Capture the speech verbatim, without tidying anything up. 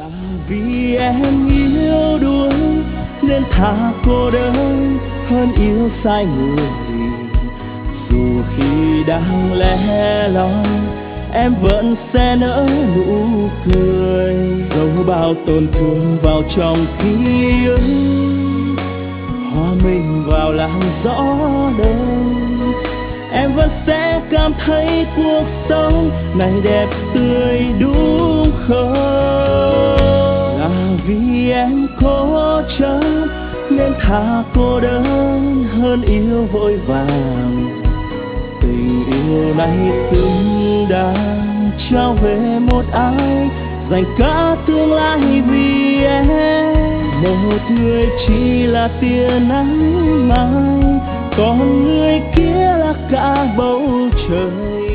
Vì em yêu đuối nên thà cô đơn hơn yêu sai người. Dù khi đang lẻ loi em vẫn sẽ nở nụ cười, dẫu bao tổn thương vào trong ký ức hòa mình vào làn gió đông. Em vẫn sẽ cảm thấy cuộc sống này đẹp tươi đúng không? Là vì em cố chấp nên thà cô đơn hơn yêu vội vàng. Tình yêu này xứng đáng trao về một ai dành cả tương lai vì em. Một người chỉ là tia nắng mai, còn người kia là cả bầu trời.